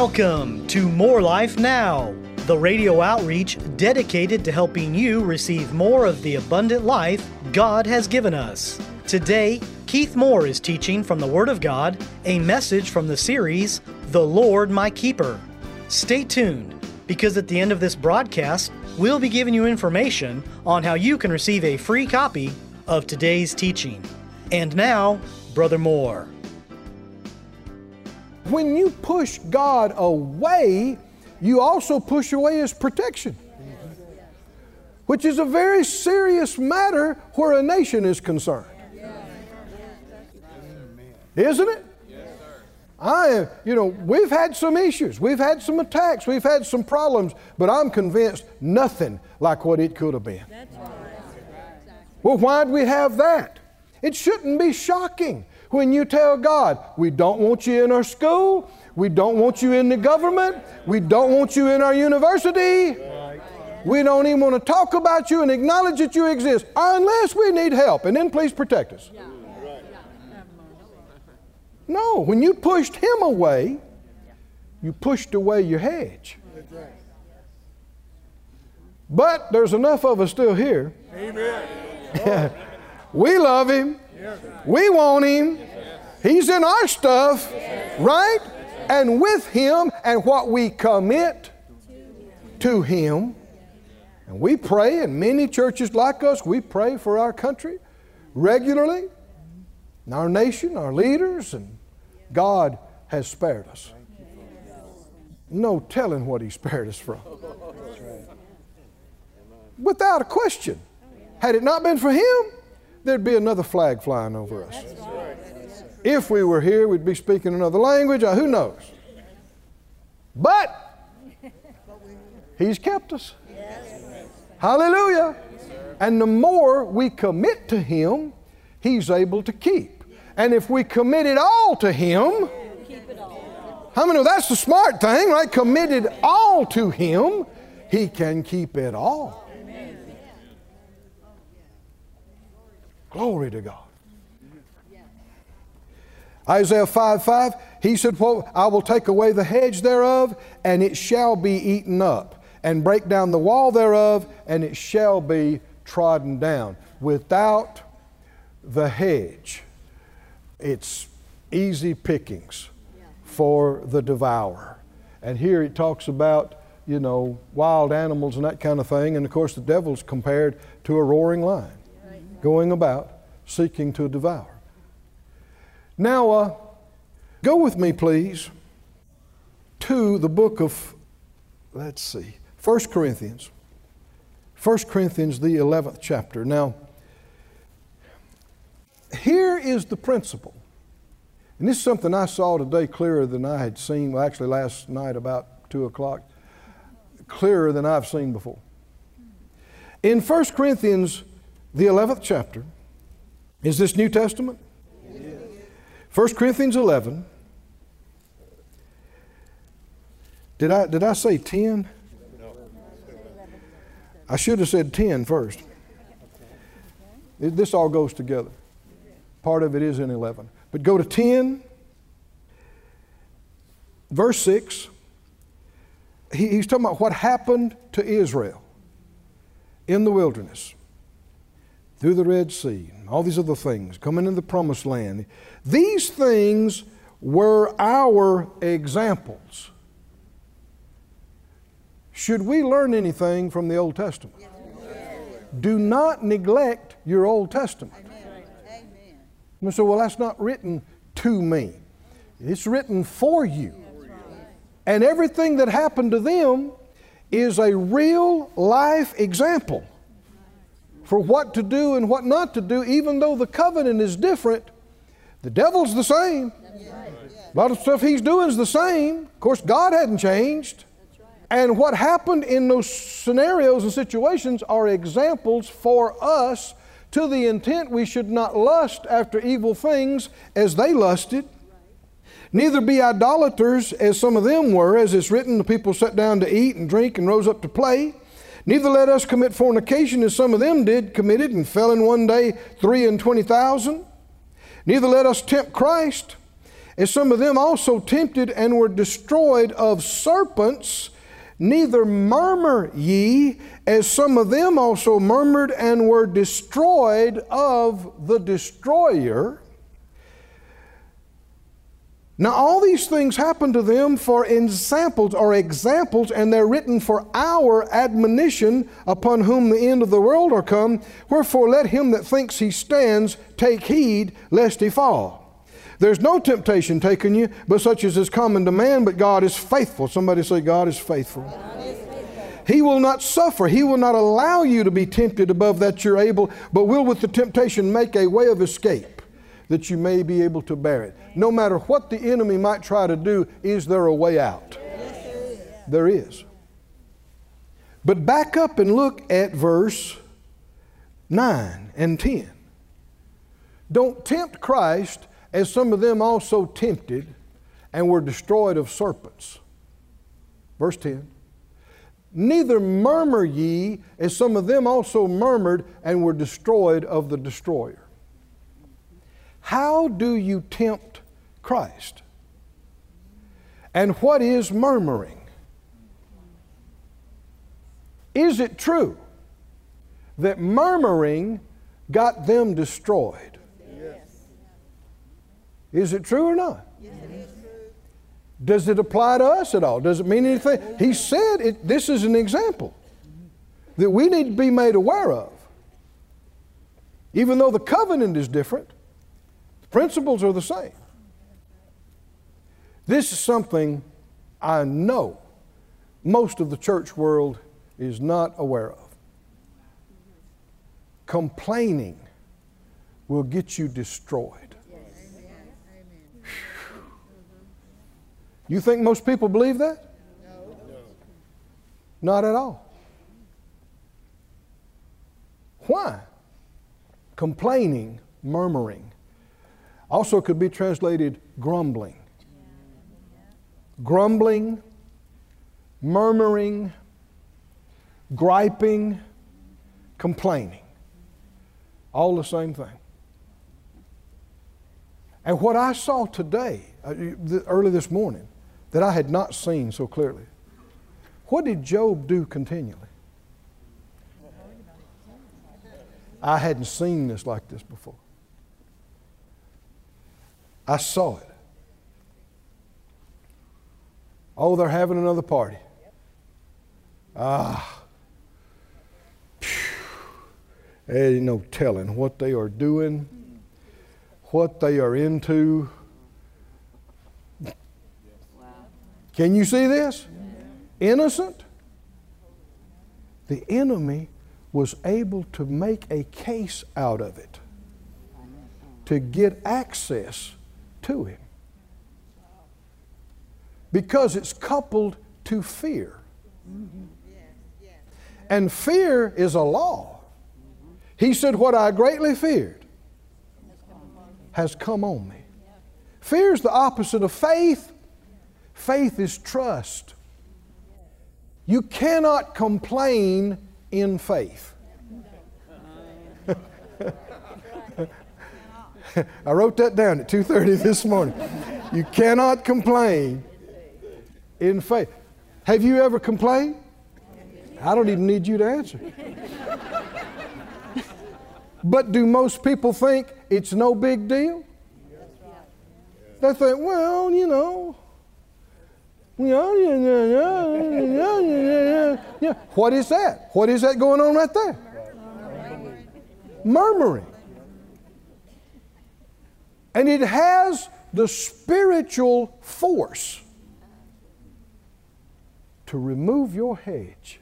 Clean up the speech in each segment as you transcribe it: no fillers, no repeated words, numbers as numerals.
Welcome to More Life Now, the radio outreach dedicated to helping you receive more of the abundant life God has given us. Today, Keith Moore is teaching from the Word of God, a message from the series, The Lord My Keeper. Stay tuned, because at the end of this broadcast, we'll be giving you information on how you can receive a free copy of today's teaching. And now, Brother Moore. When you push God away, you also push away His protection, which is a very serious matter where a nation is concerned. Isn't it? We've had some issues, we've had some attacks, we've had some problems, but I'm convinced nothing like what it could have been. Well, why'd we have that? It shouldn't be shocking when you tell God, we don't want you in our school, we don't want you in the government, we don't want you in our university, we don't even want to talk about you and acknowledge that you exist unless we need help, and then please protect us. No, when you pushed Him away, you pushed away your hedge. But there's enough of us still here. Amen. We love Him. We want Him. He's in our stuff, right? And with Him and what we commit to Him. And we pray, and many churches like us, we pray for our country regularly, and our nation, our leaders, and God has spared us. No telling what He spared us from. Without a question. Had it not been for Him, there'd be another flag flying over us. If we were here, we'd be speaking another language. Who knows? But He's kept us. Hallelujah. And the more we commit to Him, He's able to keep. And if we commit it all to Him, how many know that's the smart thing, right? Committed all to Him, He can keep it all. Glory to God. Isaiah 5:5, He said, well, I will take away the hedge thereof, and it shall be eaten up, and break down the wall thereof, and it shall be trodden down. Without the hedge, it's easy pickings for the devourer. And here it talks about, wild animals and that kind of thing. And of course the devil's compared to a roaring lion going about seeking to devour. Now, go with me, please, to the book of, 1 Corinthians. 1 Corinthians, the 11th chapter. Now, here is the principle. And this is something I saw today clearer than I had seen, well, actually last night about 2 o'clock, clearer than I've seen before. In 1 Corinthians, the 11th chapter, is this New Testament? 1 Corinthians 11. Did I say 10? I should have said 10 first. This all goes together. Part of it is in 11. But go to 10, verse 6. He's talking about what happened to Israel in the wilderness, through the Red Sea, and all these other things, coming into the promised land. These things were our examples. Should we learn anything from the Old Testament? Do not neglect your Old Testament. And so, well, that's not written to me. It's written for you. And everything that happened to them is a real life example for what to do and what not to do, even though the covenant is different. The devil's the same. A lot of stuff he's doing is the same. Of course, God hadn't changed. And what happened in those scenarios and situations are examples for us, to the intent we should not lust after evil things as they lusted. Neither be idolaters as some of them were, as it's written, the people sat down to eat and drink and rose up to play. Neither let us commit fornication as some of them committed and fell in one day 23,000. Neither let us tempt Christ, as some of them also tempted and were destroyed of serpents, neither murmur ye, as some of them also murmured and were destroyed of the destroyer. Now all these things happen to them for examples, and they're written for our admonition, upon whom the end of the world are come. Wherefore let him that thinks he stands take heed lest he fall. There's no temptation taken you, but such as is common to man, but God is faithful. Somebody say, God is faithful. God is faithful. He will not suffer. He will not allow you to be tempted above that you're able, but will with the temptation make a way of escape, that you may be able to bear it. No matter what the enemy might try to do, is there a way out? Yes, there is. There is. But back up and look at verse 9 and 10. Don't tempt Christ, as some of them also tempted and were destroyed of serpents. Verse 10. Neither murmur ye, as some of them also murmured and were destroyed of the destroyer. How do you tempt Christ? And what is murmuring? Is it true that murmuring got them destroyed? Is it true or not? Yes, it is true. Does it apply to us at all? Does it mean anything? He said this is an example that we need to be made aware of. Even though the covenant is different, the principles are the same. This is something I know most of the church world is not aware of. Complaining will get you destroyed. You think most people believe that? No. Not at all. Why? Complaining, murmuring. Also could be translated grumbling. Grumbling, murmuring, griping, complaining. All the same thing. And what I saw today, early this morning, that I had not seen so clearly. What did Job do continually? I hadn't seen this like this before. I saw it. Oh, they're having another party. There ain't no telling what they are doing, what they are into. Can you see this? Innocent. The enemy was able to make a case out of it to get access to him. Because it's coupled to fear. And fear is a law. He said, what I greatly feared has come on me. Fear is the opposite of faith. Faith is trust. You cannot complain in faith. I wrote that down at 2:30 this morning. You cannot complain in faith. Have you ever complained? I don't even need you to answer. But do most people think it's no big deal? They think, well, you know. What is that? What is that going on right there? Murmuring. And it has the spiritual force to remove your hedge.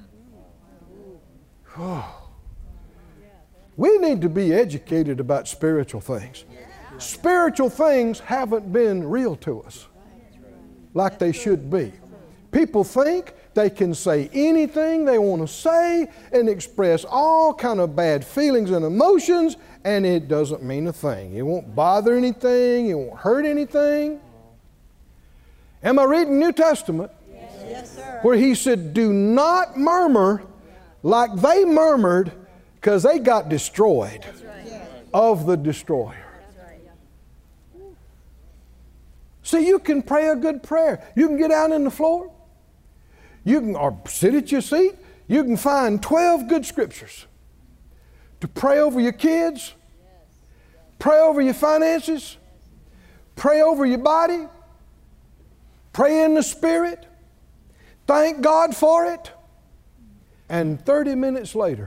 We need to be educated about spiritual things. Spiritual things haven't been real to us like they should be. People think they can say anything they want to say and express all kind of bad feelings and emotions, and it doesn't mean a thing. It won't bother anything. It won't hurt anything. Am I reading New Testament? Yes, sir. Where he said, do not murmur like they murmured because they got destroyed of the destroyer. See, you can pray a good prayer. You can get out on the floor. You can, or sit at your seat. You can find 12 good scriptures to pray over your kids, pray over your finances, pray over your body, pray in the Spirit, thank God for it, and 30 minutes later,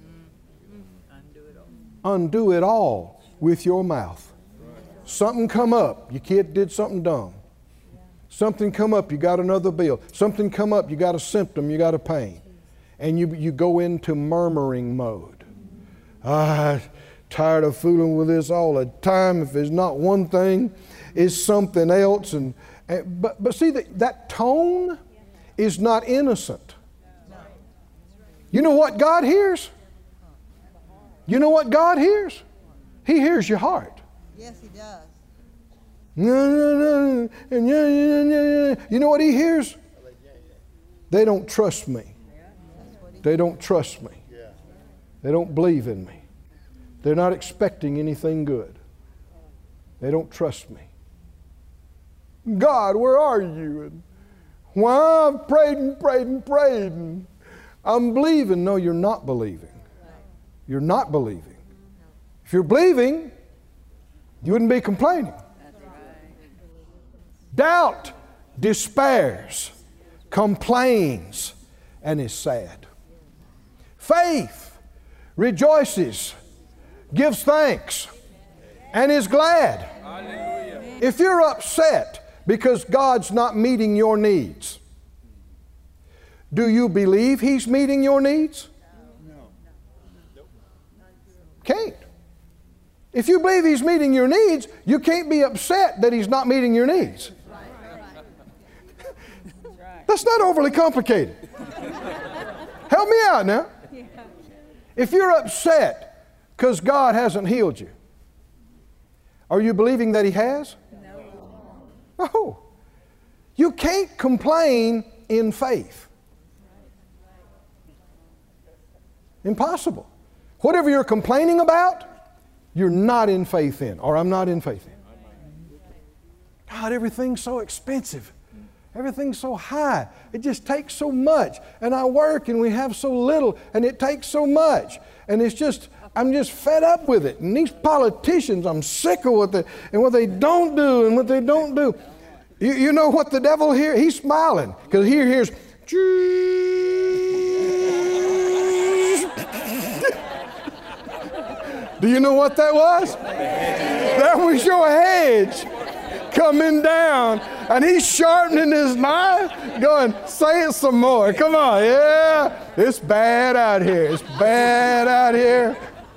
undo it all with your mouth. Something come up, your kid did something dumb. Something come up, you got another bill. Something come up, you got a symptom, you got a pain. And you go into murmuring mode. I'm tired of fooling with this all the time. If it's not one thing, it's something else. But see, that tone is not innocent. You know what God hears? You know what God hears? He hears your heart. Yes, He does. You know what He hears? They don't trust me. They don't trust me. They don't believe in me. They're not expecting anything good. They don't trust me. God, where are you? And why I've prayed and prayed and prayed and I'm believing. No, you're not believing. You're not believing. If you're believing, you wouldn't be complaining. Doubt despairs, complains, and is sad. Faith rejoices, gives thanks, and is glad. If you're upset because God's not meeting your needs, do you believe He's meeting your needs? Can't. If you believe He's meeting your needs, you can't be upset that He's not meeting your needs. That's not overly complicated. Help me out now. If you're upset because God hasn't healed you, are you believing that He has? No. You can't complain in faith. Impossible. Whatever you're complaining about, you're not in faith in, or I'm not in faith in. God, everything's so expensive. Everything's so high. It just takes so much. And I work and we have so little and it takes so much. And it's just, I'm just fed up with it. And these politicians, I'm sick of what they don't do and what they don't do. You know what the devil hears? He's smiling because he hears, do you know what that was? That was your hedge coming down, and he's sharpening his knife, going, say it some more. Come on, yeah. It's bad out here. It's bad out here.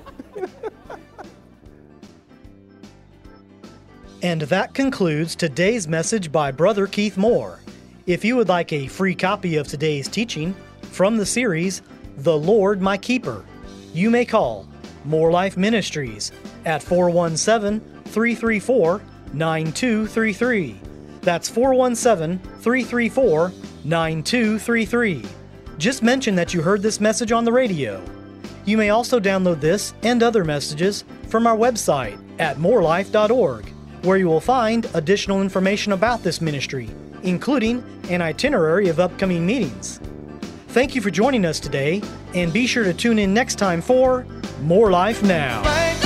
And that concludes today's message by Brother Keith Moore. If you would like a free copy of today's teaching from the series, The Lord My Keeper, you may call More Life Ministries at 417-334-9233. That's 417-334-9233. Just mention that you heard this message on the radio. You may also download this and other messages from our website at morelife.org, where you will find additional information about this ministry, including an itinerary of upcoming meetings. Thank you for joining us today, and be sure to tune in next time for More Life Now.